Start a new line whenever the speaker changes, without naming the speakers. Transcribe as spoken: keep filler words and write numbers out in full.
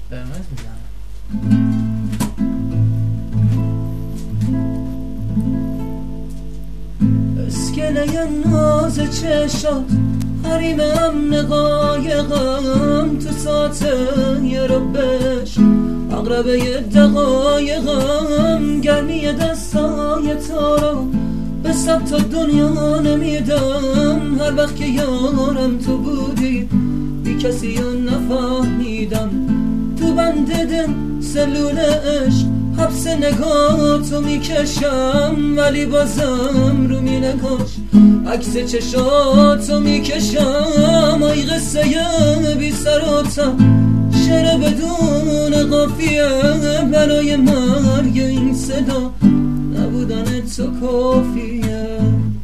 قرمز میزنم. اسکله ناز چشات حریمم نقایقم تو ساعت یه ربش اقربه یه دقایقم گرمی دستای تو رو به ثبت دنیا نمیدم هر وقت که یارم تو بودی بی کسی یا نفهمیدم تو بند دل سلول عشق حبس نگاه تو میکشم ولی بازم رو می نگاش عکس چشاتو میکشم آی قصه بی سر و ته شعر بدون قافیه برای مرگ این صدا نبودن تو کافیه